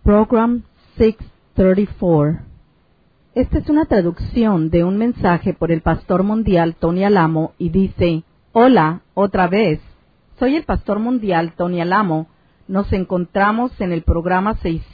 Program 634. Esta es una traducción de un mensaje por el pastor mundial Tony Alamo y dice: Hola, otra vez. Soy el pastor mundial Tony Alamo. Nos encontramos en el programa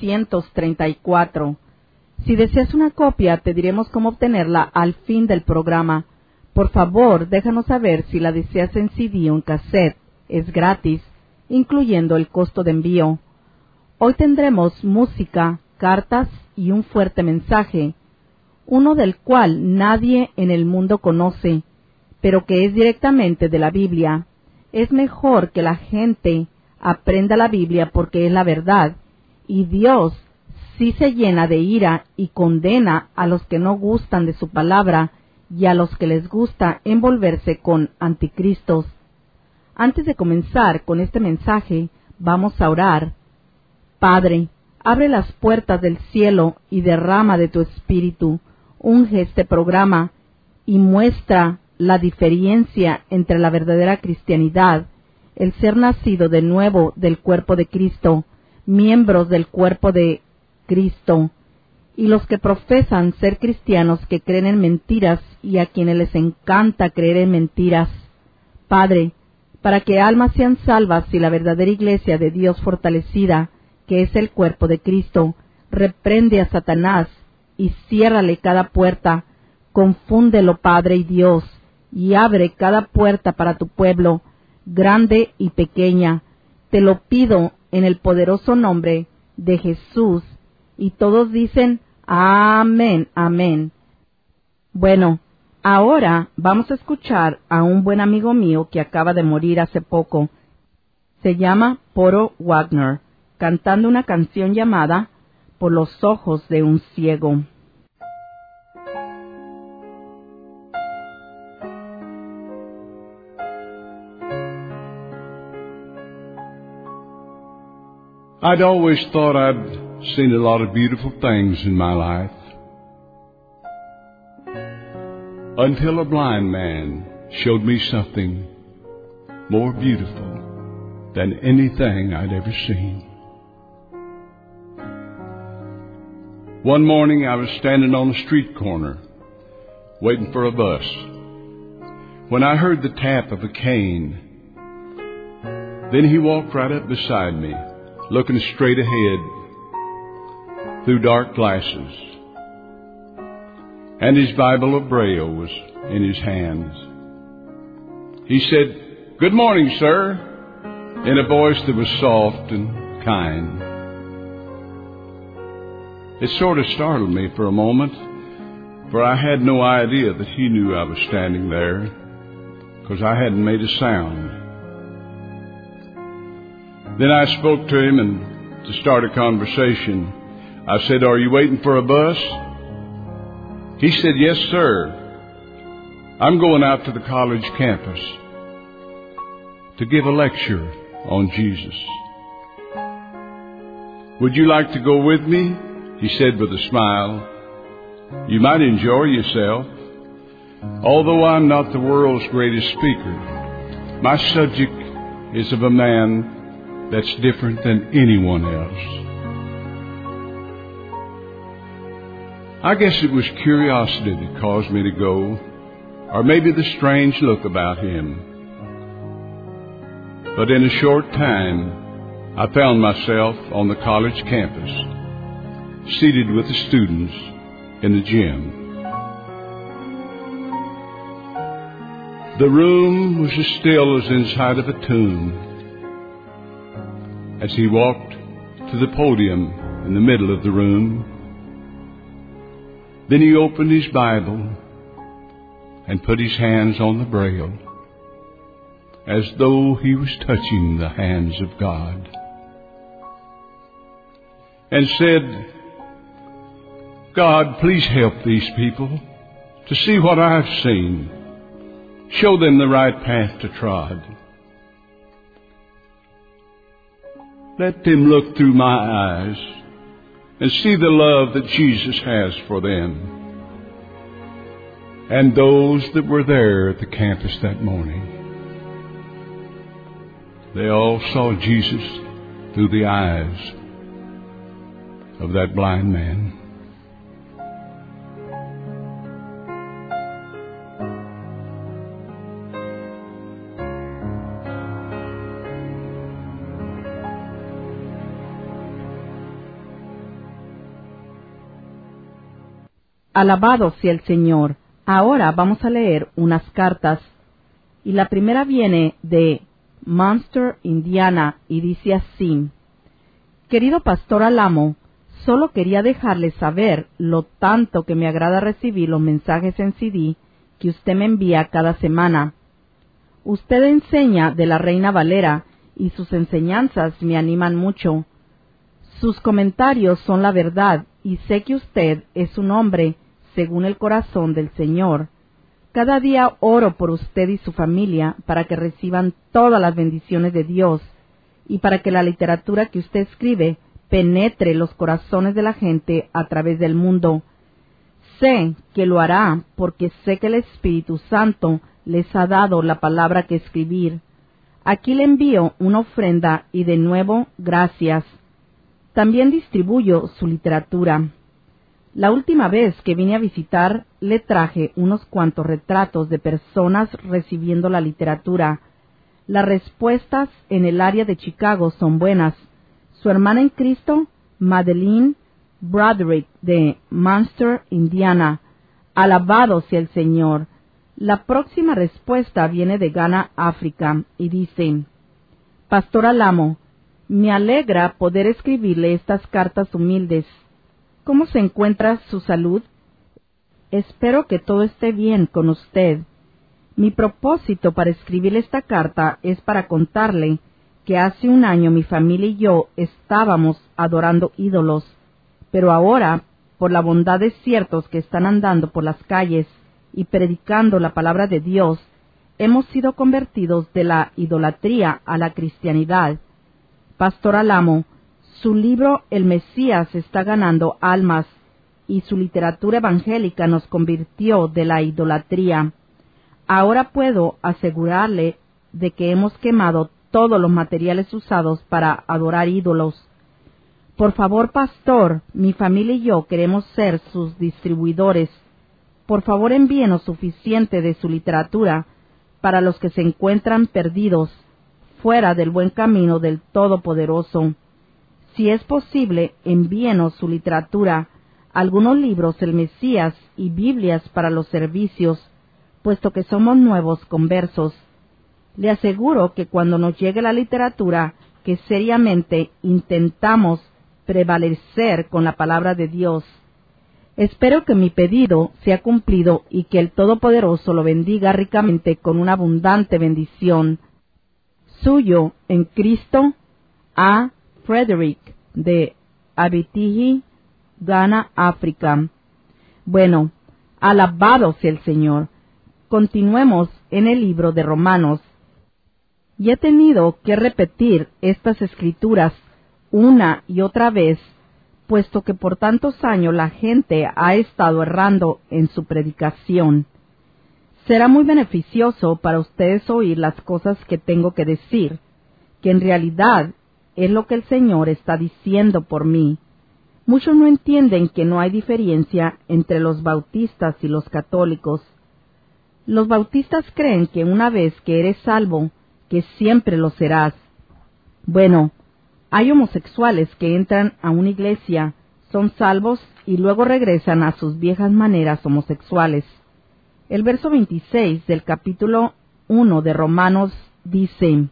634. Si deseas una copia, te diremos cómo obtenerla al fin del programa. Por favor, déjanos saber si la deseas en CD o en cassette. Es gratis, incluyendo el costo de envío. Hoy tendremos música, cartas y un fuerte mensaje, uno del cual nadie en el mundo conoce, pero que es directamente de la Biblia. Es mejor que la gente aprenda la Biblia porque es la verdad, y Dios sí se llena de ira y condena a los que no gustan de su palabra y a los que les gusta envolverse con anticristos. Antes de comenzar con este mensaje, vamos a orar. Padre, abre las puertas del cielo y derrama de tu espíritu. Unge este programa y muestra la diferencia entre la verdadera cristianidad, el ser nacido de nuevo del cuerpo de Cristo, miembros del cuerpo de Cristo, y los que profesan ser cristianos que creen en mentiras y a quienes les encanta creer en mentiras. Padre, para que almas sean salvas y la verdadera iglesia de Dios fortalecida, que es el cuerpo de Cristo, reprende a Satanás y ciérrale cada puerta, confúndelo, Padre y Dios, y abre cada puerta para tu pueblo, grande y pequeña. Te lo pido en el poderoso nombre de Jesús. Y todos dicen, amén, amén. Bueno, ahora vamos a escuchar a un buen amigo mío que acaba de morir hace poco. Se llama Poro Wagner, cantando una canción llamada Por los ojos de un ciego. I'd always thought I'd seen a lot of beautiful things in my life, until a blind man showed me something more beautiful than anything I'd ever seen. One morning I was standing on a street corner waiting for a bus when I heard the tap of a cane. Then he walked right up beside me, looking straight ahead through dark glasses, and his Bible of Braille was in his hands. He said, "Good morning, sir," in a voice that was soft and kind. It sort of startled me for a moment, for I had no idea that he knew I was standing there, because I hadn't made a sound. Then I spoke to him, and to start a conversation, I said, "Are you waiting for a bus?" He said, "Yes, sir. I'm going out to the college campus to give a lecture on Jesus. Would you like to go with me?" He said with a smile. "You might enjoy yourself. Although I'm not the world's greatest speaker, my subject is of a man that's different than anyone else." I guess it was curiosity that caused me to go, or maybe the strange look about him. But in a short time, I found myself on the college campus, seated with the students in the gym. The room was as still as inside of a tomb. As he walked to the podium in the middle of the room, then he opened his Bible and put his hands on the Braille, as though he was touching the hands of God, and said, "God, please help these people to see what I've seen. Show them the right path to trod. Let them look through my eyes and see the love that Jesus has for them." And those that were there at the campus that morning, they all saw Jesus through the eyes of that blind man. Alabado sea el Señor. Ahora vamos a leer unas cartas. Y la primera viene de Munster, Indiana, y dice así: Querido Pastor Alamo, solo quería dejarles saber lo tanto que me agrada recibir los mensajes en CD que usted me envía cada semana. Usted enseña de la Reina Valera y sus enseñanzas me animan mucho. Sus comentarios son la verdad y sé que usted es un hombre según el corazón del Señor. Cada día oro por usted y su familia para que reciban todas las bendiciones de Dios y para que la literatura que usted escribe penetre los corazones de la gente a través del mundo. Sé que lo hará porque sé que el Espíritu Santo les ha dado la palabra que escribir. Aquí le envío una ofrenda y de nuevo gracias. También distribuyo su literatura. La última vez que vine a visitar, le traje unos cuantos retratos de personas recibiendo la literatura. Las respuestas en el área de Chicago son buenas. Su hermana en Cristo, Madeleine Broderick, de Munster, Indiana. Alabado sea el Señor. La próxima respuesta viene de Ghana, África, y dice: Pastor Alamo, me alegra poder escribirle estas cartas humildes. ¿Cómo se encuentra su salud? Espero que todo esté bien con usted. Mi propósito para escribirle esta carta es para contarle que hace un año mi familia y yo estábamos adorando ídolos, pero ahora, por la bondad de ciertos que están andando por las calles y predicando la palabra de Dios, hemos sido convertidos de la idolatría a la cristianidad. Pastor Alamo, su libro El Mesías está ganando almas y su literatura evangélica nos convirtió de la idolatría. Ahora puedo asegurarle de que hemos quemado todos los materiales usados para adorar ídolos. Por favor, pastor, mi familia y yo queremos ser sus distribuidores. Por favor, envíenos suficiente de su literatura para los que se encuentran perdidos, fuera del buen camino del Todopoderoso. Si es posible, envíenos su literatura, algunos libros, el Mesías y Biblias para los servicios, puesto que somos nuevos conversos. Le aseguro que cuando nos llegue la literatura, que seriamente intentamos prevalecer con la palabra de Dios. Espero que mi pedido sea cumplido y que el Todopoderoso lo bendiga ricamente con una abundante bendición. Suyo en Cristo, A. Frederick, de Abitihi, Ghana, África. Bueno, alabado sea el Señor. Continuemos en el libro de Romanos. Y he tenido que repetir estas escrituras una y otra vez, puesto que por tantos años la gente ha estado errando en su predicación. Será muy beneficioso para ustedes oír las cosas que tengo que decir, que en realidad es lo que el Señor está diciendo por mí. Muchos no entienden que no hay diferencia entre los bautistas y los católicos. Los bautistas creen que una vez que eres salvo, que siempre lo serás. Bueno, hay homosexuales que entran a una iglesia, son salvos y luego regresan a sus viejas maneras homosexuales. El verso 26 del capítulo 1 de Romanos dice: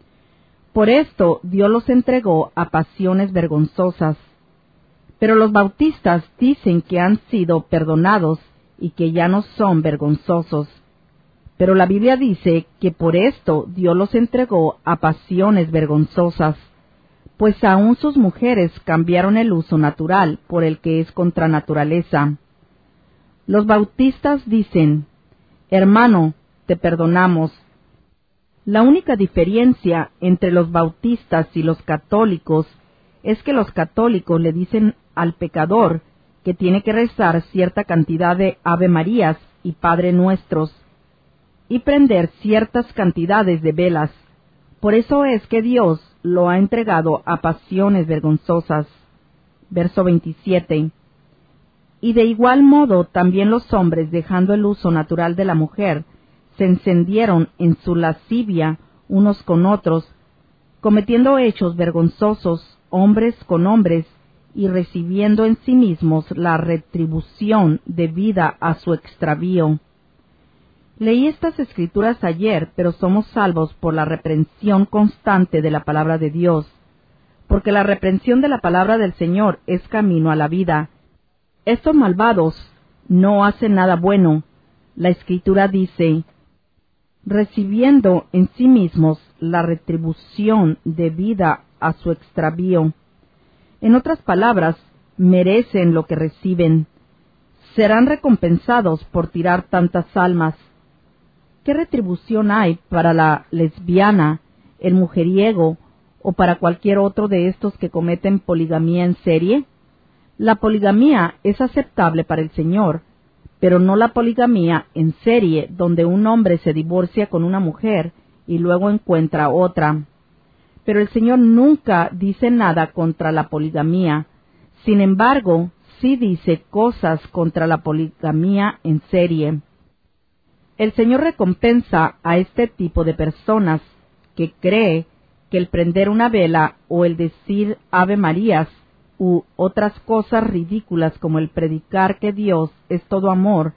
Por esto Dios los entregó a pasiones vergonzosas. Pero los bautistas dicen que han sido perdonados y que ya no son vergonzosos. Pero la Biblia dice que por esto Dios los entregó a pasiones vergonzosas, pues aún sus mujeres cambiaron el uso natural por el que es contra naturaleza. Los bautistas dicen: Hermano, te perdonamos. La única diferencia entre los bautistas y los católicos es que los católicos le dicen al pecador que tiene que rezar cierta cantidad de Ave Marías y Padre Nuestros y prender ciertas cantidades de velas. Por eso es que Dios lo ha entregado a pasiones vergonzosas. Verso 27. Y de igual modo también los hombres, dejando el uso natural de la mujer, se encendieron en su lascivia unos con otros, cometiendo hechos vergonzosos hombres con hombres, y recibiendo en sí mismos la retribución debida a su extravío. Leí estas escrituras ayer, pero somos salvos por la reprensión constante de la palabra de Dios, porque la reprensión de la palabra del Señor es camino a la vida. Estos malvados no hacen nada bueno. La escritura dice, recibiendo en sí mismos la retribución debida a su extravío. En otras palabras, merecen lo que reciben. Serán recompensados por tirar tantas almas. ¿Qué retribución hay para la lesbiana, el mujeriego o para cualquier otro de estos que cometen poligamía en serie? La poligamía es aceptable para el Señor, pero no la poligamía en serie, donde un hombre se divorcia con una mujer y luego encuentra otra. Pero el Señor nunca dice nada contra la poligamía. Sin embargo, sí dice cosas contra la poligamía en serie. El Señor recompensa a este tipo de personas que cree que el prender una vela o el decir Ave Marías u otras cosas ridículas como el predicar que Dios es todo amor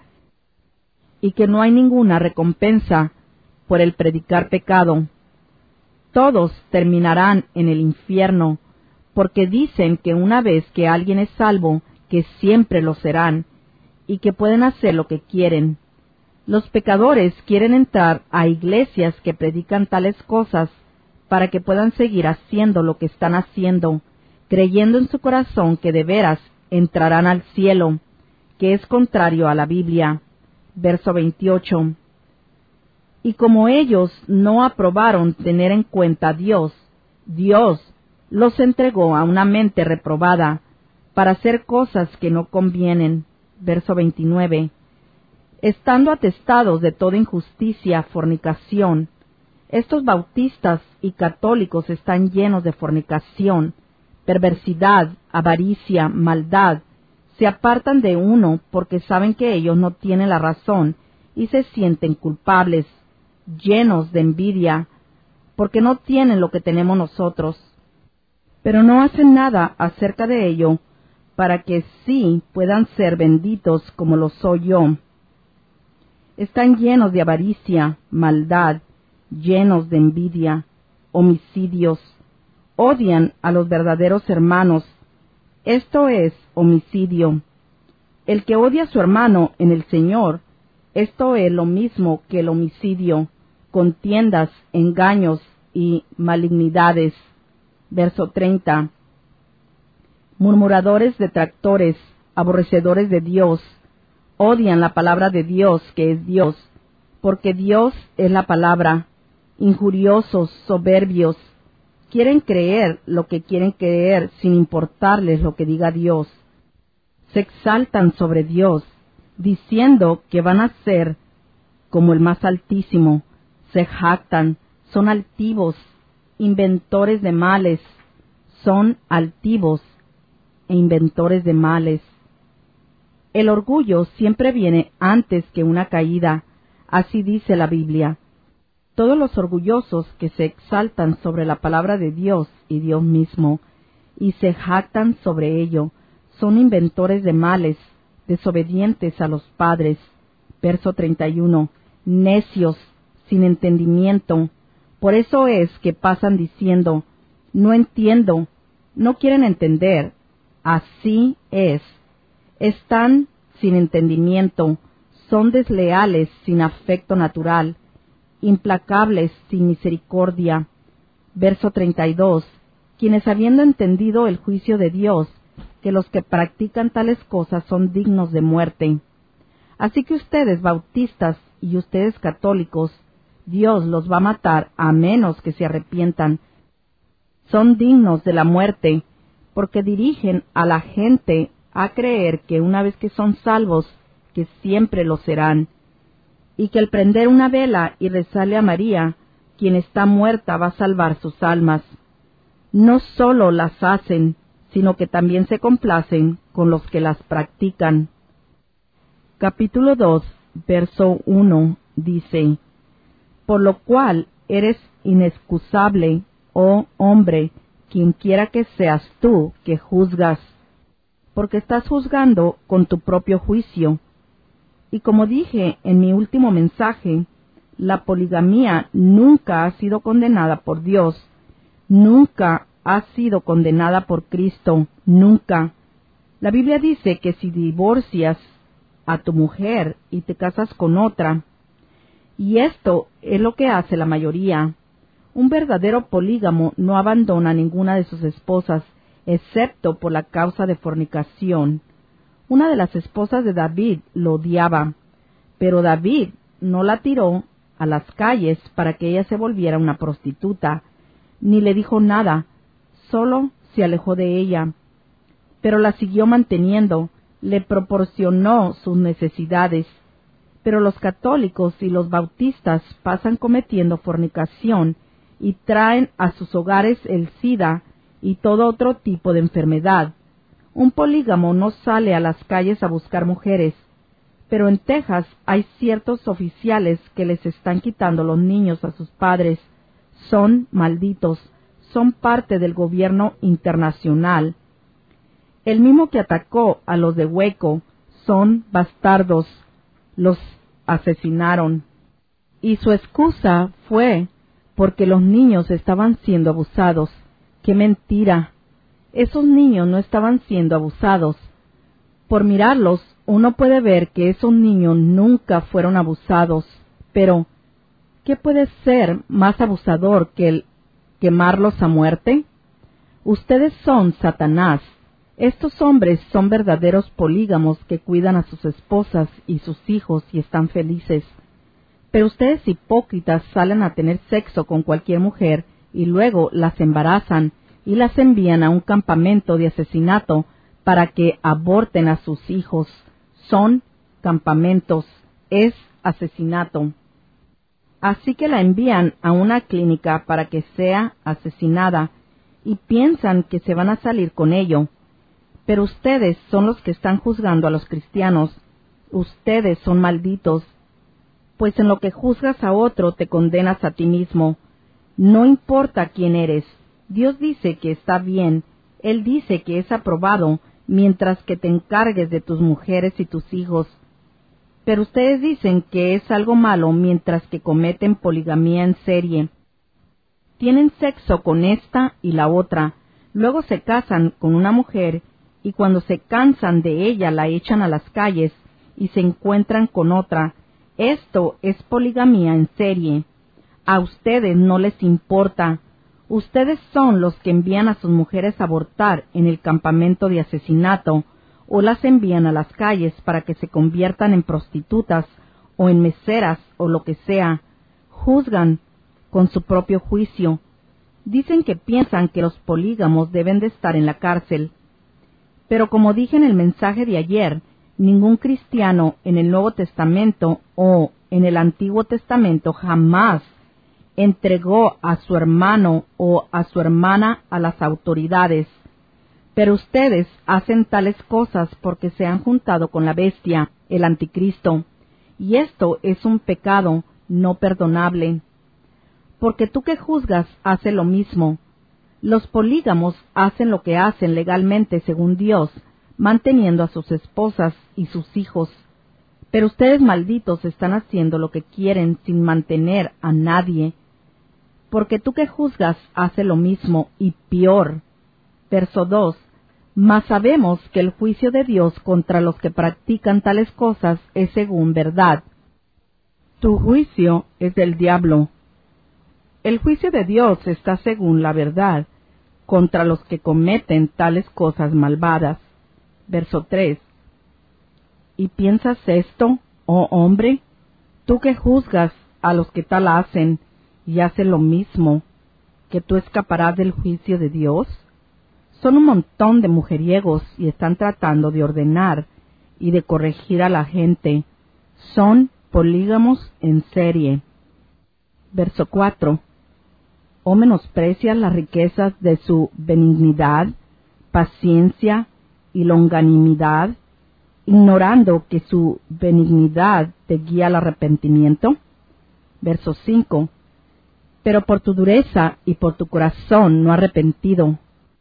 y que no hay ninguna recompensa por el predicar pecado. Todos terminarán en el infierno, porque dicen que una vez que alguien es salvo, que siempre lo serán, y que pueden hacer lo que quieren. Los pecadores quieren entrar a iglesias que predican tales cosas para que puedan seguir haciendo lo que están haciendo, creyendo en su corazón que de veras entrarán al cielo, que es contrario a la Biblia. Verso 28. Y como ellos no aprobaron tener en cuenta a Dios, Dios los entregó a una mente reprobada para hacer cosas que no convienen. Verso 29. Estando atestados de toda injusticia, fornicación. Estos bautistas y católicos están llenos de fornicación, perversidad, avaricia, maldad. Se apartan de uno porque saben que ellos no tienen la razón y se sienten culpables, llenos de envidia, porque no tienen lo que tenemos nosotros. Pero no hacen nada acerca de ello para que sí puedan ser benditos como lo soy yo. Están llenos de avaricia, maldad, llenos de envidia, homicidios, odian a los verdaderos hermanos. Esto es homicidio. El que odia a su hermano en el Señor, esto es lo mismo que el homicidio, contiendas, engaños y malignidades. Verso 30. Murmuradores, detractores, aborrecedores de Dios, odian la palabra de Dios, que es Dios, porque Dios es la palabra. Injuriosos, soberbios, quieren creer lo que quieren creer sin importarles lo que diga Dios. Se exaltan sobre Dios, diciendo que van a ser como el más altísimo. Se jactan, son altivos, inventores de males, son altivos e inventores de males. El orgullo siempre viene antes que una caída, así dice la Biblia. Todos los orgullosos que se exaltan sobre la palabra de Dios y Dios mismo, y se jactan sobre ello, son inventores de males, desobedientes a los padres. Verso 31. Necios, sin entendimiento. Por eso es que pasan diciendo, no entiendo, no quieren entender. Así es. Están sin entendimiento, son desleales sin afecto natural, implacables sin misericordia. Verso 32. Quienes habiendo entendido el juicio de Dios, que los que practican tales cosas son dignos de muerte. Así que ustedes bautistas y ustedes católicos, Dios los va a matar a menos que se arrepientan. Son dignos de la muerte, porque dirigen a la gente a creer que una vez que son salvos, que siempre lo serán, y que al prender una vela y rezarle a María, quien está muerta va a salvar sus almas. No solo las hacen, sino que también se complacen con los que las practican. Capítulo 2, verso 1, dice: Por lo cual eres inexcusable, oh hombre, quien quiera que seas tú que juzgas, porque estás juzgando con tu propio juicio. Y como dije en mi último mensaje, la poligamía nunca ha sido condenada por Dios, nunca ha sido condenada por Cristo, nunca. La Biblia dice que si divorcias a tu mujer y te casas con otra, y esto es lo que hace la mayoría. Un verdadero polígamo no abandona a ninguna de sus esposas, excepto por la causa de fornicación. Una de las esposas de David lo odiaba, pero David no la tiró a las calles para que ella se volviera una prostituta, ni le dijo nada, solo se alejó de ella. Pero la siguió manteniendo, le proporcionó sus necesidades. Pero los católicos y los bautistas pasan cometiendo fornicación y traen a sus hogares el SIDA y todo otro tipo de enfermedad. Un polígamo no sale a las calles a buscar mujeres, pero en Texas hay ciertos oficiales que les están quitando los niños a sus padres. Son malditos, son parte del gobierno internacional. El mismo que atacó a los de Waco, son bastardos, los asesinaron. Y su excusa fue porque los niños estaban siendo abusados. ¡Qué mentira! Esos niños no estaban siendo abusados. Por mirarlos, uno puede ver que esos niños nunca fueron abusados. Pero, ¿qué puede ser más abusador que el quemarlos a muerte? Ustedes son Satanás. Estos hombres son verdaderos polígamos que cuidan a sus esposas y sus hijos y están felices. Pero ustedes hipócritas salen a tener sexo con cualquier mujer y luego las embarazan y las envían a un campamento de asesinato para que aborten a sus hijos. Son campamentos, es asesinato. Así que la envían a una clínica para que sea asesinada y piensan que se van a salir con ello. Pero ustedes son los que están juzgando a los cristianos. Ustedes son malditos, pues en lo que juzgas a otro te condenas a ti mismo. No importa quién eres. Dios dice que está bien. Él dice que es aprobado mientras que te encargues de tus mujeres y tus hijos. Pero ustedes dicen que es algo malo mientras que cometen poligamía en serie. Tienen sexo con esta y la otra, luego se casan con una mujer y cuando se cansan de ella la echan a las calles y se encuentran con otra. Esto es poligamía en serie. A ustedes no les importa. Ustedes son los que envían a sus mujeres a abortar en el campamento de asesinato o las envían a las calles para que se conviertan en prostitutas o en meseras o lo que sea. Juzgan con su propio juicio. Dicen que piensan que los polígamos deben de estar en la cárcel. Pero como dije en el mensaje de ayer, ningún cristiano en el Nuevo Testamento o en el Antiguo Testamento jamás entregó a su hermano o a su hermana a las autoridades. Pero ustedes hacen tales cosas porque se han juntado con la bestia, el anticristo, y esto es un pecado no perdonable. Porque tú que juzgas hace lo mismo. Los polígamos hacen lo que hacen legalmente según Dios, manteniendo a sus esposas y sus hijos. Pero ustedes malditos están haciendo lo que quieren sin mantener a nadie. Porque tú que juzgas hace lo mismo y peor. Verso 2. Mas sabemos que el juicio de Dios contra los que practican tales cosas es según verdad. Tu juicio es del diablo. El juicio de Dios está según la verdad contra los que cometen tales cosas malvadas. Verso 3. ¿Y piensas esto, oh hombre? Tú que juzgas a los que tal hacen y hacen lo mismo, ¿que tú escaparás del juicio de Dios? Son un montón de mujeriegos y están tratando de ordenar y de corregir a la gente. Son polígamos en serie. Verso 4. ¿O menosprecias las riquezas de su benignidad, paciencia y longanimidad, ignorando que su benignidad te guía al arrepentimiento? Verso 5. Pero por tu dureza y por tu corazón no arrepentido,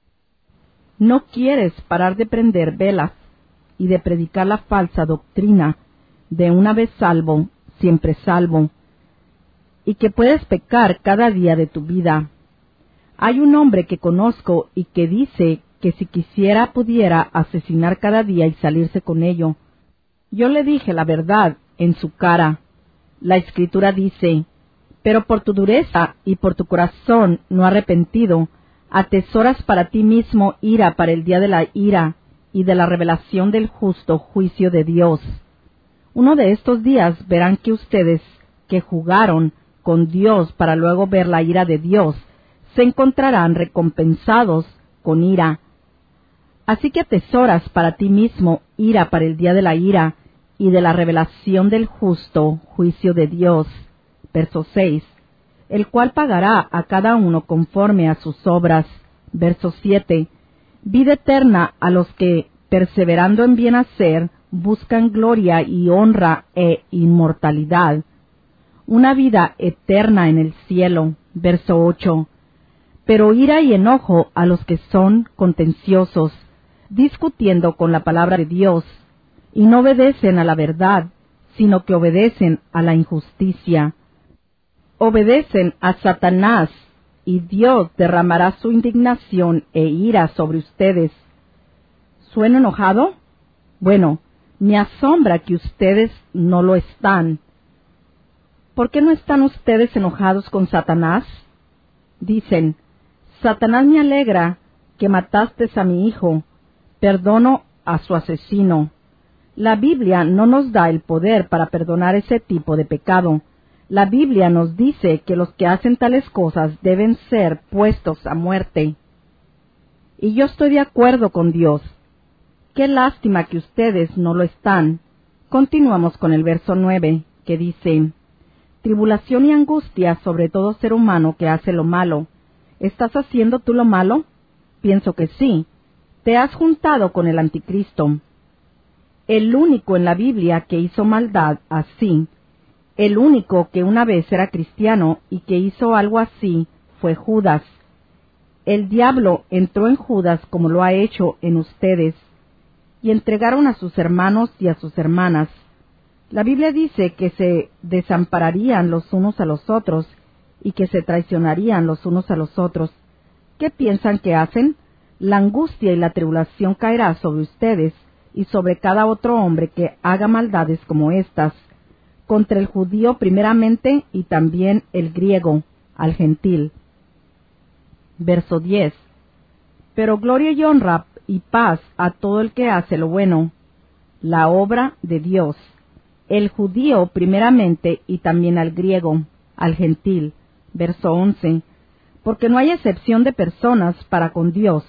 no quieres parar de prender velas y de predicar la falsa doctrina de una vez salvo, siempre salvo, y que puedes pecar cada día de tu vida. Hay un hombre que conozco y que dice que si quisiera pudiera asesinar cada día y salirse con ello. Yo le dije la verdad en su cara. La Escritura dice: pero por tu dureza y por tu corazón no arrepentido, atesoras para ti mismo ira para el día de la ira y de la revelación del justo juicio de Dios. Uno de estos días verán que ustedes, que jugaron con Dios para luego ver la ira de Dios, se encontrarán recompensados con ira. Así que atesoras para ti mismo ira para el día de la ira y de la revelación del justo juicio de Dios. Verso 6. El cual pagará a cada uno conforme a sus obras. Verso 7. Vida eterna a los que, perseverando en bien hacer, buscan gloria y honra e inmortalidad. Una vida eterna en el cielo. Verso 8. Pero ira y enojo a los que son contenciosos, discutiendo con la palabra de Dios, y no obedecen a la verdad, sino que obedecen a la injusticia. Obedecen a Satanás, y Dios derramará su indignación e ira sobre ustedes. ¿Suena enojado? Bueno, me asombra que ustedes no lo están. ¿Por qué no están ustedes enojados con Satanás? Dicen: Satanás me alegra que mataste a mi hijo, perdono a su asesino. La Biblia no nos da el poder para perdonar ese tipo de pecado. La Biblia nos dice que los que hacen tales cosas deben ser puestos a muerte. Y yo estoy de acuerdo con Dios. Qué lástima que ustedes no lo están. Continuamos con el verso 9, que dice: tribulación y angustia sobre todo ser humano que hace lo malo. ¿Estás haciendo tú lo malo? Pienso que sí. Te has juntado con el anticristo. El único en la Biblia que hizo maldad así, el único que una vez era cristiano y que hizo algo así, fue Judas. El diablo entró en Judas como lo ha hecho en ustedes, y entregaron a sus hermanos y a sus hermanas. La Biblia dice que se desampararían los unos a los otros y que se traicionarían los unos a los otros. ¿Qué piensan que hacen? La angustia y la tribulación caerá sobre ustedes y sobre cada otro hombre que haga maldades como estas, contra el judío primeramente y también el griego, al gentil. Verso 10. Pero gloria y honra y paz a todo el que hace lo bueno, la obra de Dios, el judío primeramente y también al griego, al gentil. Verso 11. Porque no hay excepción de personas para con Dios.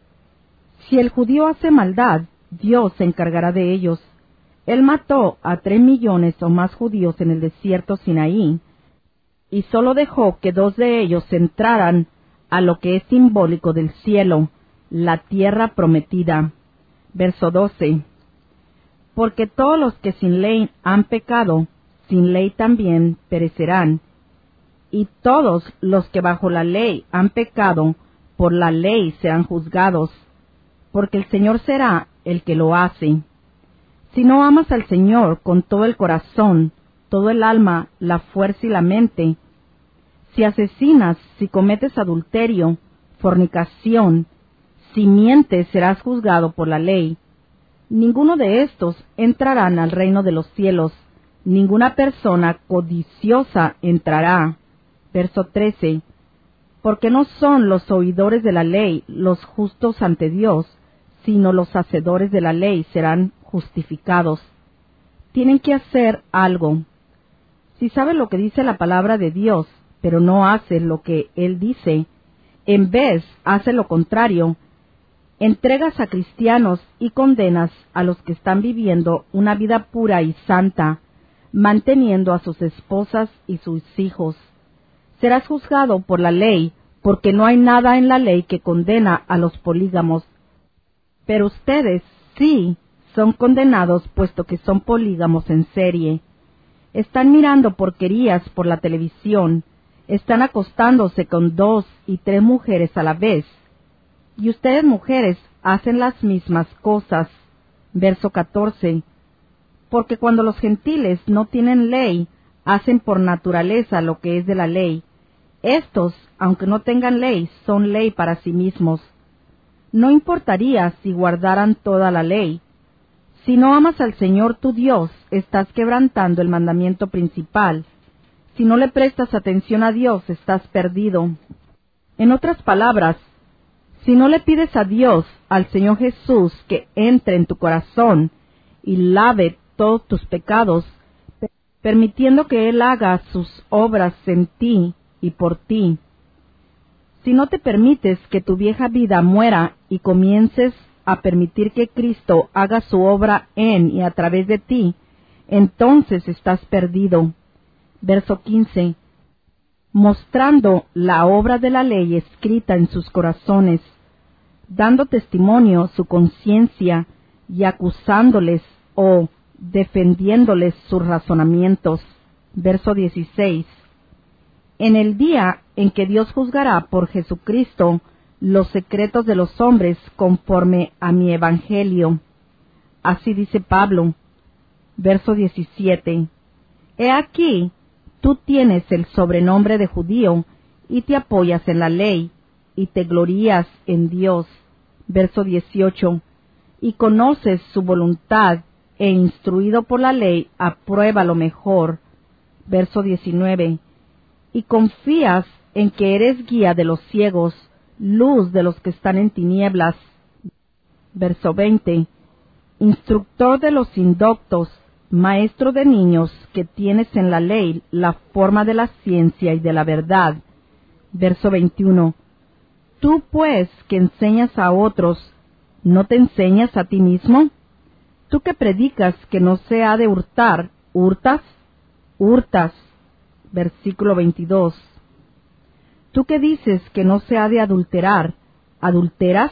Si el judío hace maldad, Dios se encargará de ellos. Él mató a 3 millones o más judíos en el desierto Sinaí, y solo dejó que 2 de ellos entraran a lo que es simbólico del cielo, la tierra prometida. Verso 12. Porque todos los que sin ley han pecado, sin ley también perecerán, y todos los que bajo la ley han pecado, por la ley serán juzgados, porque el Señor será el que lo hace. Si no amas al Señor con todo el corazón, todo el alma, la fuerza y la mente, si asesinas, si cometes adulterio, fornicación, si mientes, serás juzgado por la ley. Ninguno de estos entrarán al reino de los cielos, ninguna persona codiciosa entrará. Verso 13. Porque no son los oidores de la ley los justos ante Dios, sino los hacedores de la ley serán justificados. Tienen que hacer algo. Si sabe lo que dice la palabra de Dios, pero no hace lo que Él dice, en vez hace lo contrario, entregas a cristianos y condenas a los que están viviendo una vida pura y santa, manteniendo a sus esposas y sus hijos. Serás juzgado por la ley, porque no hay nada en la ley que condena a los polígamos, Pero ustedes sí son condenados puesto que son polígamos en serie. Están mirando porquerías por la televisión, están acostándose con 2 y 3 mujeres a la vez. Y ustedes mujeres hacen las mismas cosas. Verso 14. Porque cuando los gentiles no tienen ley, hacen por naturaleza lo que es de la ley. Estos, aunque no tengan ley, son ley para sí mismos. No importaría si guardaran toda la ley. Si no amas al Señor tu Dios, estás quebrantando el mandamiento principal. Si no le prestas atención a Dios, estás perdido. En otras palabras, si no le pides a Dios, al Señor Jesús, que entre en tu corazón y lave todos tus pecados, permitiendo que Él haga sus obras en ti y por ti. Si no te permites que tu vieja vida muera y comiences a permitir que Cristo haga su obra en y a través de ti, entonces estás perdido. Verso 15. Mostrando la obra de la ley escrita en sus corazones, dando testimonio su conciencia y acusándoles o defendiéndoles sus razonamientos. Verso 16. En el día en que Dios juzgará por Jesucristo los secretos de los hombres conforme a mi evangelio. Así dice Pablo. Verso 17. He aquí, tú tienes el sobrenombre de judío y te apoyas en la ley y te glorías en Dios. Verso 18. Y conoces su voluntad e instruido por la ley aprueba lo mejor. Verso 19. Y confías en que eres guía de los ciegos, luz de los que están en tinieblas. Verso 20. Instructor de los indoctos, maestro de niños, que tienes en la ley la forma de la ciencia y de la verdad. Verso 21. Tú pues que enseñas a otros, ¿no te enseñas a ti mismo? Tú que predicas que no se ha de hurtar, ¿hurtas? Hurtas. Versículo 22. Tú que dices que no se ha de adulterar, ¿adulteras?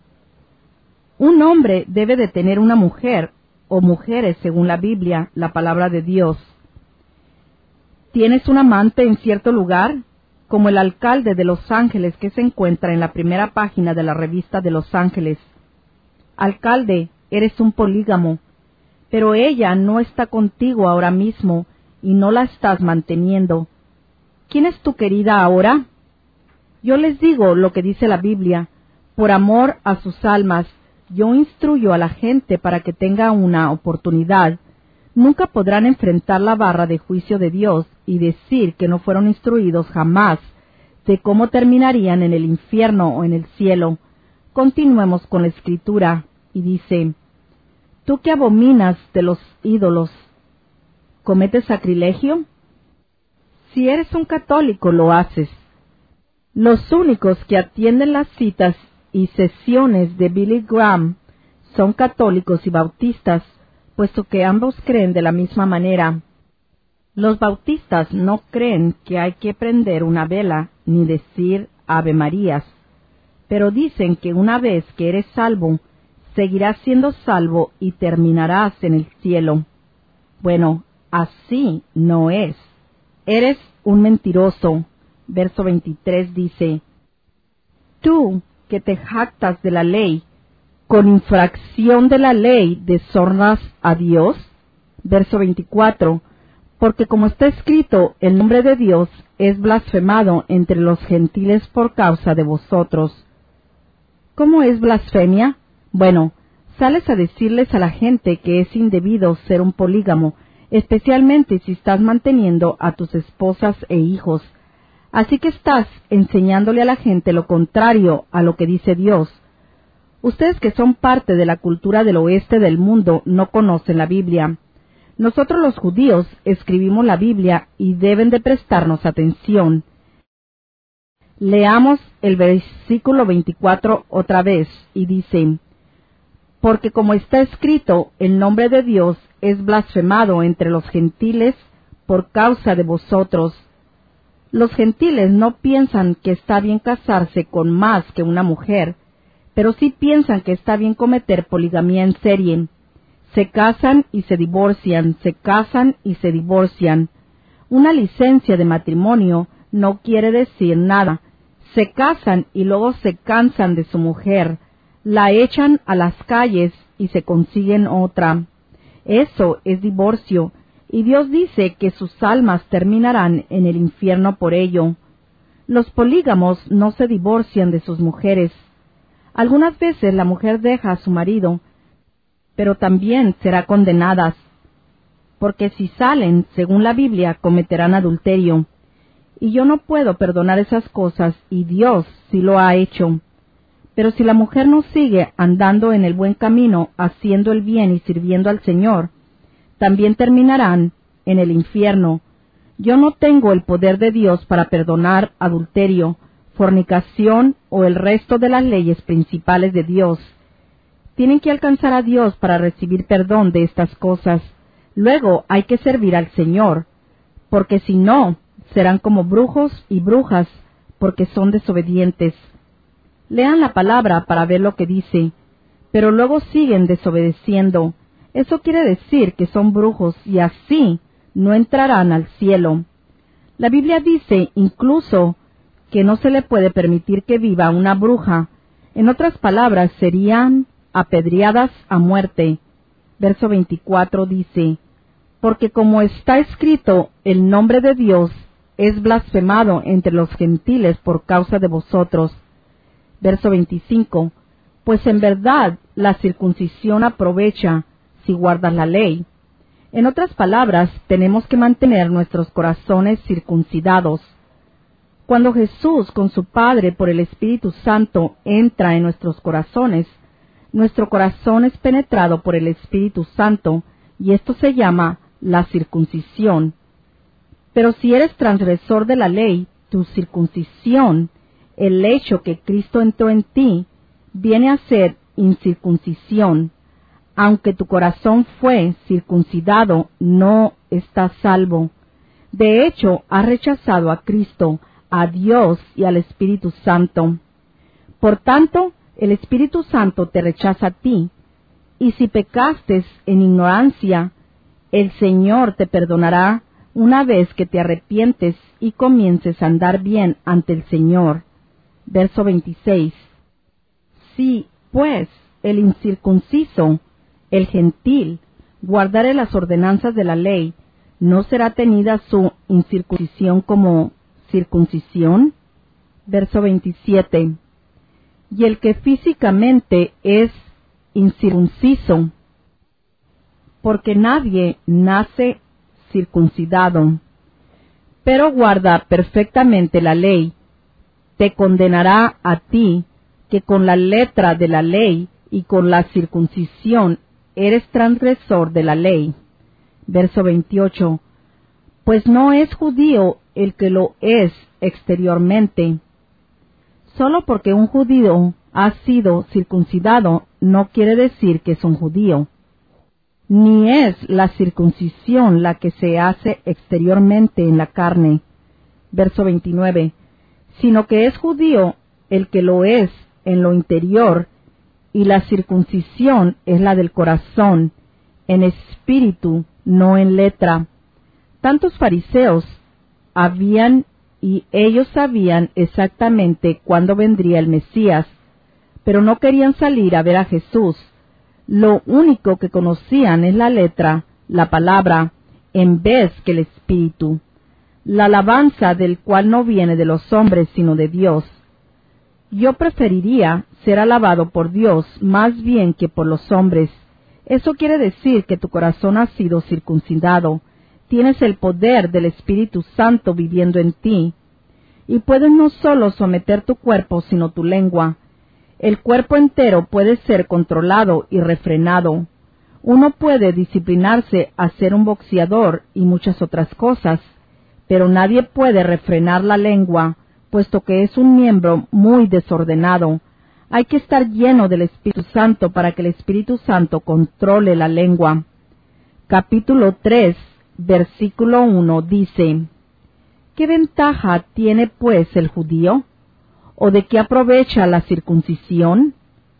Un hombre debe de tener una mujer, o mujeres según la Biblia, la palabra de Dios. ¿Tienes un amante en cierto lugar? Como el alcalde de Los Ángeles que se encuentra en la primera página de la revista de Los Ángeles. Alcalde, eres un polígamo, pero ella no está contigo ahora mismo y no la estás manteniendo. ¿Quién es tu querida ahora? Yo les digo lo que dice la Biblia, por amor a sus almas, yo instruyo a la gente para que tenga una oportunidad. Nunca podrán enfrentar la barra de juicio de Dios y decir que no fueron instruidos jamás de cómo terminarían en el infierno o en el cielo. Continuemos con la escritura, y dice, ¿tú que abominas de los ídolos, cometes sacrilegio? Si eres un católico, lo haces. Los únicos que atienden las citas y sesiones de Billy Graham son católicos y bautistas, puesto que ambos creen de la misma manera. Los bautistas no creen que hay que prender una vela ni decir Ave Marías, pero dicen que una vez que eres salvo, seguirás siendo salvo y terminarás en el cielo. Bueno, así no es. Eres un mentiroso. Verso 23 dice, tú que te jactas de la ley, con infracción de la ley deshonras a Dios. Verso 24, porque como está escrito, el nombre de Dios es blasfemado entre los gentiles por causa de vosotros. ¿Cómo es blasfemia? Bueno, sales a decirles a la gente que es indebido ser un polígamo, especialmente si estás manteniendo a tus esposas e hijos. Así que estás enseñándole a la gente lo contrario a lo que dice Dios. Ustedes que son parte de la cultura del oeste del mundo no conocen la Biblia. Nosotros los judíos escribimos la Biblia y deben de prestarnos atención. Leamos el versículo 24 otra vez y dice, porque como está escrito, el nombre de Dios es blasfemado entre los gentiles por causa de vosotros. Los gentiles no piensan que está bien casarse con más que una mujer, pero sí piensan que está bien cometer poligamía en serie. Se casan y se divorcian, se casan y se divorcian. Una licencia de matrimonio no quiere decir nada. Se casan y luego se cansan de su mujer, la echan a las calles y se consiguen otra. Eso es divorcio, y Dios dice que sus almas terminarán en el infierno por ello. Los polígamos no se divorcian de sus mujeres. Algunas veces la mujer deja a su marido, pero también será condenadas, porque si salen, según la Biblia, cometerán adulterio. Y yo no puedo perdonar esas cosas, y Dios sí lo ha hecho. Pero si la mujer no sigue andando en el buen camino, haciendo el bien y sirviendo al Señor, también terminarán en el infierno. Yo no tengo el poder de Dios para perdonar adulterio, fornicación o el resto de las leyes principales de Dios. Tienen que alcanzar a Dios para recibir perdón de estas cosas. Luego hay que servir al Señor, porque si no, serán como brujos y brujas, porque son desobedientes. Lean la palabra para ver lo que dice, pero luego siguen desobedeciendo. Eso quiere decir que son brujos y así no entrarán al cielo. La Biblia dice incluso que no se le puede permitir que viva una bruja. En otras palabras, serían apedreadas a muerte. Verso 24 dice, porque como está escrito, el nombre de Dios es blasfemado entre los gentiles por causa de vosotros. Verso 25, pues en verdad la circuncisión aprovecha si guardas la ley. En otras palabras, tenemos que mantener nuestros corazones circuncidados. Cuando Jesús con su Padre por el Espíritu Santo entra en nuestros corazones, nuestro corazón es penetrado por el Espíritu Santo, y esto se llama la circuncisión. Pero si eres transgresor de la ley, tu circuncisión, el hecho que Cristo entró en ti, viene a ser incircuncisión. Aunque tu corazón fue circuncidado, no estás salvo. De hecho, has rechazado a Cristo, a Dios y al Espíritu Santo. Por tanto, el Espíritu Santo te rechaza a ti, y si pecaste en ignorancia, el Señor te perdonará una vez que te arrepientes y comiences a andar bien ante el Señor. Verso 26. Si, pues, el incircunciso, el gentil, guardare las ordenanzas de la ley, ¿no será tenida su incircuncisión como circuncisión? Verso 27. Y el que físicamente es incircunciso, porque nadie nace circuncidado, pero guarda perfectamente la ley, te condenará a ti, que con la letra de la ley y con la circuncisión eres transgresor de la ley. Verso 28. Pues no es judío el que lo es exteriormente. Solo porque un judío ha sido circuncidado no quiere decir que es un judío. Ni es la circuncisión la que se hace exteriormente en la carne. Verso 29. Sino que es judío el que lo es en lo interior, y la circuncisión es la del corazón, en espíritu, no en letra. Tantos fariseos habían, y ellos sabían exactamente cuándo vendría el Mesías, pero no querían salir a ver a Jesús. Lo único que conocían es la letra, la palabra, en vez que el espíritu. La alabanza del cual no viene de los hombres, sino de Dios. Yo preferiría ser alabado por Dios más bien que por los hombres. Eso quiere decir que tu corazón ha sido circuncidado. Tienes el poder del Espíritu Santo viviendo en ti. Y puedes no solo someter tu cuerpo, sino tu lengua. El cuerpo entero puede ser controlado y refrenado. Uno puede disciplinarse a ser un boxeador y muchas otras cosas, pero nadie puede refrenar la lengua, puesto que es un miembro muy desordenado. Hay que estar lleno del Espíritu Santo para que el Espíritu Santo controle la lengua. Capítulo 3, versículo 1 dice, ¿qué ventaja tiene pues el judío? ¿O de qué aprovecha la circuncisión?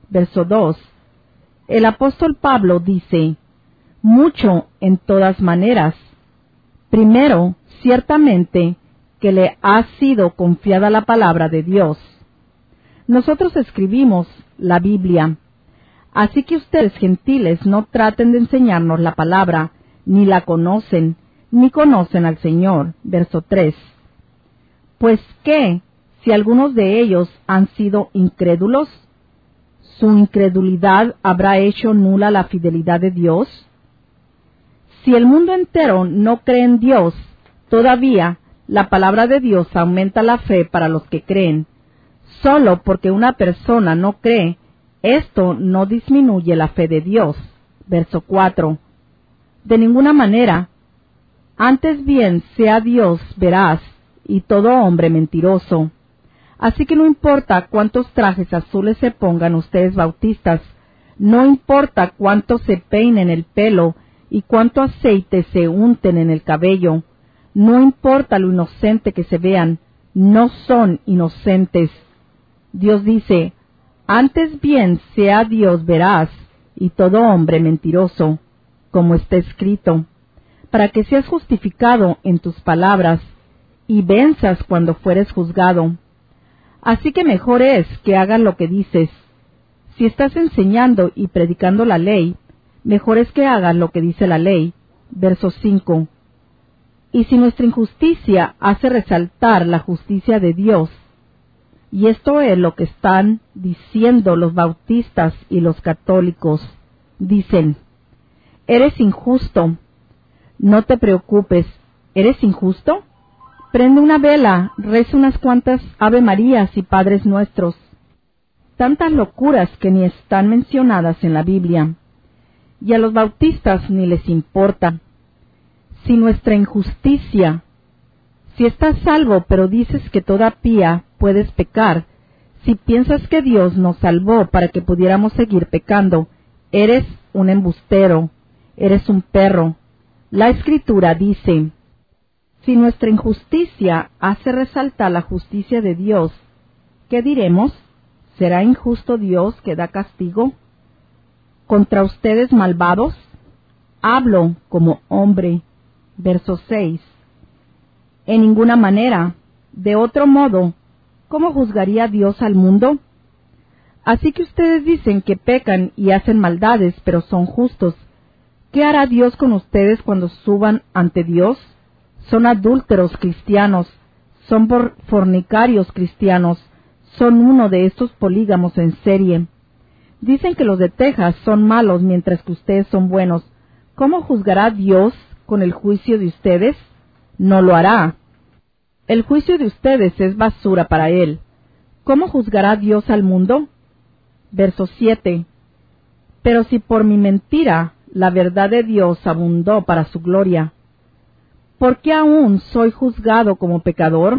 Verso 2. El apóstol Pablo dice, mucho en todas maneras. Primero, ciertamente, que le ha sido confiada la palabra de Dios. Nosotros escribimos la Biblia, así que ustedes gentiles no traten de enseñarnos la palabra, ni la conocen, ni conocen al Señor. Verso 3. Pues ¿qué si algunos de ellos han sido incrédulos? ¿Su incredulidad habrá hecho nula la fidelidad de Dios? Si el mundo entero no cree en Dios, todavía la palabra de Dios aumenta la fe para los que creen. Solo porque una persona no cree, esto no disminuye la fe de Dios. Verso 4. De ninguna manera, antes bien sea Dios veraz y todo hombre mentiroso. Así que no importa cuántos trajes azules se pongan ustedes bautistas, no importa cuánto se peinen el pelo y cuánto aceite se unten en el cabello, no importa lo inocente que se vean, no son inocentes. Dios dice, antes bien sea Dios veraz y todo hombre mentiroso, como está escrito, para que seas justificado en tus palabras y venzas cuando fueres juzgado. Así que mejor es que hagas lo que dices. Si estás enseñando y predicando la ley, mejor es que hagas lo que dice la ley. Verso 5. Y si nuestra injusticia hace resaltar la justicia de Dios, y esto es lo que están diciendo los bautistas y los católicos, dicen, eres injusto, no te preocupes, ¿eres injusto? Prende una vela, reza unas cuantas Ave Marías y Padres Nuestros. Tantas locuras que ni están mencionadas en la Biblia. Y a los bautistas ni les importa. Si nuestra injusticia, si estás salvo pero dices que toda pía puedes pecar, si piensas que Dios nos salvó para que pudiéramos seguir pecando, eres un embustero, eres un perro. La Escritura dice, si nuestra injusticia hace resaltar la justicia de Dios, ¿qué diremos? ¿Será injusto Dios que da castigo contra ustedes malvados? Hablo como hombre. Verso 6. En ninguna manera, de otro modo, ¿cómo juzgaría Dios al mundo? Así que ustedes dicen que pecan y hacen maldades, pero son justos. ¿Qué hará Dios con ustedes cuando suban ante Dios? Son adúlteros cristianos, son fornicarios cristianos, son uno de estos polígamos en serie. Dicen que los de Texas son malos mientras que ustedes son buenos. ¿Cómo juzgará Dios con el juicio de ustedes? No lo hará. El juicio de ustedes es basura para Él. ¿Cómo juzgará Dios al mundo? Verso 7. Pero si por mi mentira la verdad de Dios abundó para su gloria, ¿por qué aún soy juzgado como pecador?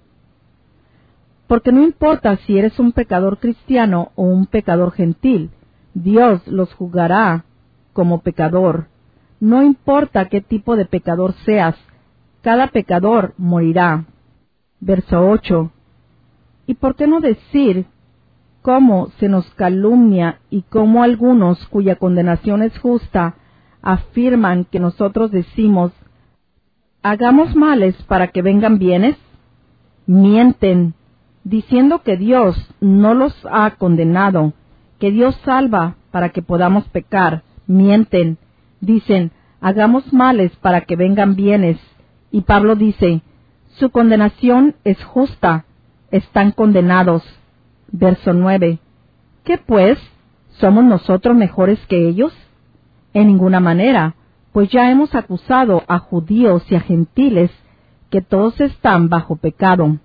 Porque no importa si eres un pecador cristiano o un pecador gentil, Dios los juzgará como pecador. No importa qué tipo de pecador seas, cada pecador morirá. Verso 8. ¿Y por qué no decir cómo se nos calumnia y cómo algunos cuya condenación es justa afirman que nosotros decimos, hagamos males para que vengan bienes? Mienten, diciendo que Dios no los ha condenado, que Dios salva para que podamos pecar. Mienten, dicen, hagamos males para que vengan bienes. Y Pablo dice, su condenación es justa, están condenados. Verso 9. ¿Qué pues? ¿Somos nosotros mejores que ellos? En ninguna manera, pues ya hemos acusado a judíos y a gentiles que todos están bajo pecado.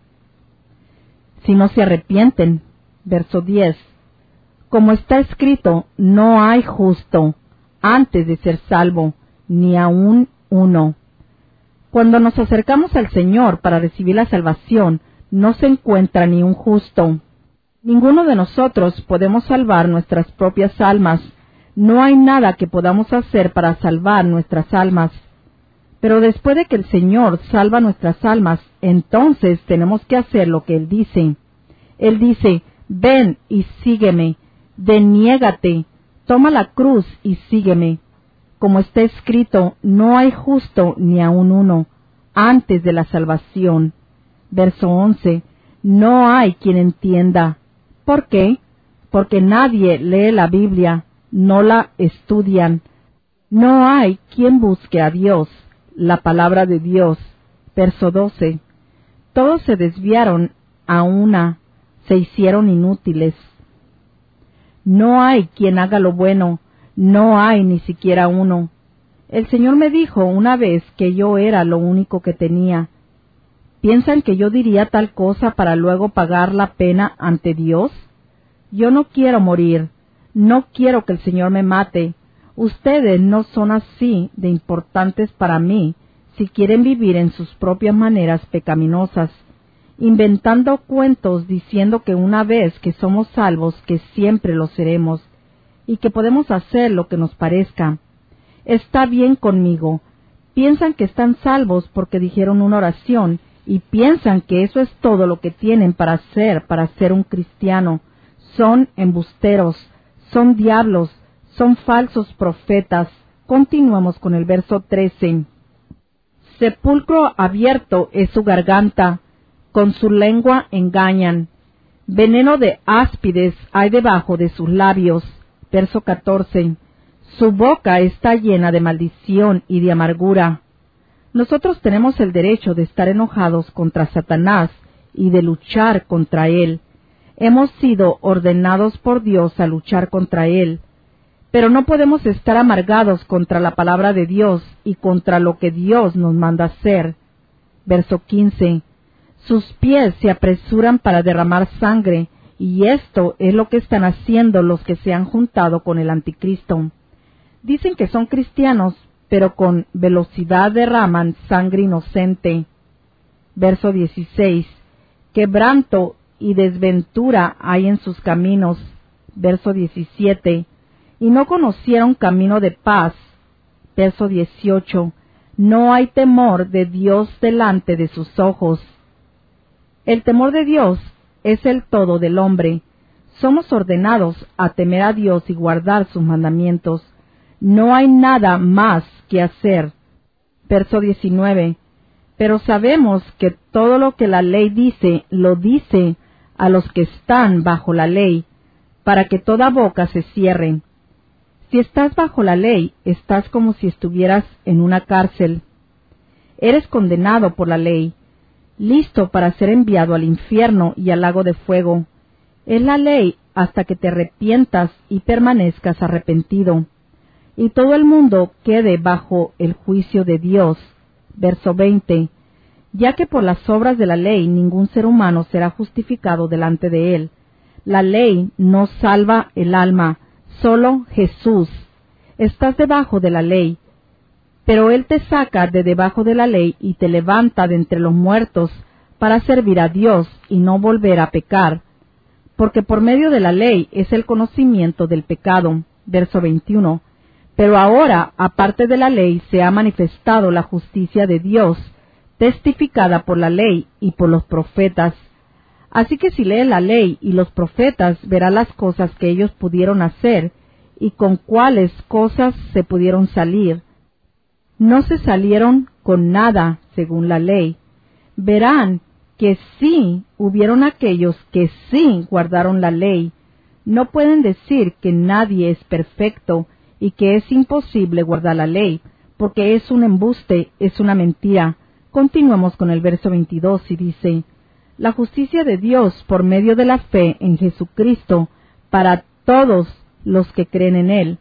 Si no se arrepienten. Verso 10. Como está escrito, no hay justo antes de ser salvo, ni aun uno. Cuando nos acercamos al Señor para recibir la salvación, no se encuentra ni un justo. Ninguno de nosotros podemos salvar nuestras propias almas. No hay nada que podamos hacer para salvar nuestras almas. Pero después de que el Señor salva nuestras almas, entonces tenemos que hacer lo que Él dice. Él dice, ven y sígueme. Deniégate, toma la cruz y sígueme. Como está escrito, no hay justo ni aun uno, antes de la salvación. Verso 11. No hay quien entienda. ¿Por qué? Porque nadie lee la Biblia, no la estudian. No hay quien busque a Dios, la palabra de Dios. Verso 12. Todos se desviaron a una, se hicieron inútiles. No hay quien haga lo bueno, no hay ni siquiera uno. El Señor me dijo una vez que yo era lo único que tenía. ¿Piensan que yo diría tal cosa para luego pagar la pena ante Dios? Yo no quiero morir, no quiero que el Señor me mate. Ustedes no son así de importantes para mí si quieren vivir en sus propias maneras pecaminosas, inventando cuentos diciendo que una vez que somos salvos, que siempre lo seremos, y que podemos hacer lo que nos parezca. Está bien conmigo. Piensan que están salvos porque dijeron una oración, y piensan que eso es todo lo que tienen para ser un cristiano. Son embusteros, son diablos, son falsos profetas. Continuamos con el verso 13. Sepulcro abierto es su garganta, con su lengua engañan. Veneno de áspides hay debajo de sus labios. Verso 14. Su boca está llena de maldición y de amargura. Nosotros tenemos el derecho de estar enojados contra Satanás y de luchar contra él. Hemos sido ordenados por Dios a luchar contra él. Pero no podemos estar amargados contra la palabra de Dios y contra lo que Dios nos manda hacer. Verso 15. Sus pies se apresuran para derramar sangre, y esto es lo que están haciendo los que se han juntado con el anticristo. Dicen que son cristianos, pero con velocidad derraman sangre inocente. Verso 16. Quebranto y desventura hay en sus caminos. Verso 17. Y no conocieron camino de paz. Verso 18. No hay temor de Dios delante de sus ojos. El temor de Dios es el todo del hombre. Somos ordenados a temer a Dios y guardar sus mandamientos. No hay nada más que hacer. Verso 19. Pero sabemos que todo lo que la ley dice, lo dice a los que están bajo la ley, para que toda boca se cierre. Si estás bajo la ley, estás como si estuvieras en una cárcel. Eres condenado por la ley, listo para ser enviado al infierno y al lago de fuego. Es la ley hasta que te arrepientas y permanezcas arrepentido, y todo el mundo quede bajo el juicio de Dios. Verso 20. Ya que por las obras de la ley ningún ser humano será justificado delante de él. La ley no salva el alma, solo Jesús. Estás debajo de la ley, pero Él te saca de debajo de la ley y te levanta de entre los muertos para servir a Dios y no volver a pecar, porque por medio de la ley es el conocimiento del pecado. Verso 21. Pero ahora, aparte de la ley, se ha manifestado la justicia de Dios, testificada por la ley y por los profetas. Así que si lee la ley y los profetas, verá las cosas que ellos pudieron hacer y con cuáles cosas se pudieron salir. No se salieron con nada según la ley. Verán que sí hubieron aquellos que sí guardaron la ley. No pueden decir que nadie es perfecto y que es imposible guardar la ley, porque es un embuste, es una mentira. Continuamos con el verso 22 y dice: la justicia de Dios por medio de la fe en Jesucristo para todos los que creen en Él.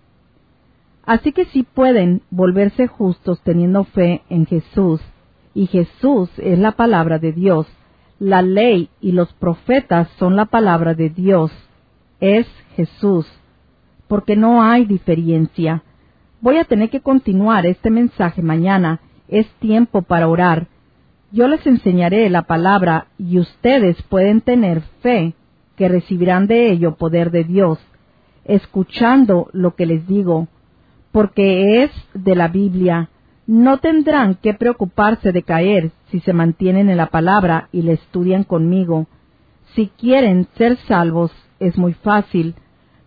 Así que sí pueden volverse justos teniendo fe en Jesús, y Jesús es la palabra de Dios. La ley y los profetas son la palabra de Dios. Es Jesús, porque no hay diferencia. Voy a tener que continuar este mensaje mañana. Es tiempo para orar. Yo les enseñaré la palabra y ustedes pueden tener fe que recibirán de ello poder de Dios, escuchando lo que les digo, porque es de la Biblia. No tendrán que preocuparse de caer si se mantienen en la palabra y la estudian conmigo. Si quieren ser salvos, es muy fácil.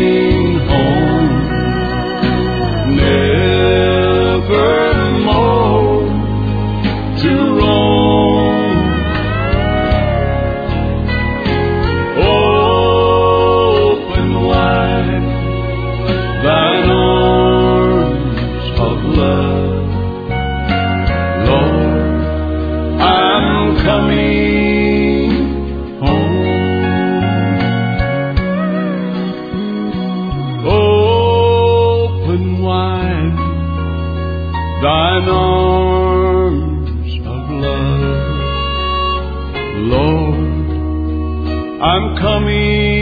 coming home. Open wide thine arms of love, Lord, I'm coming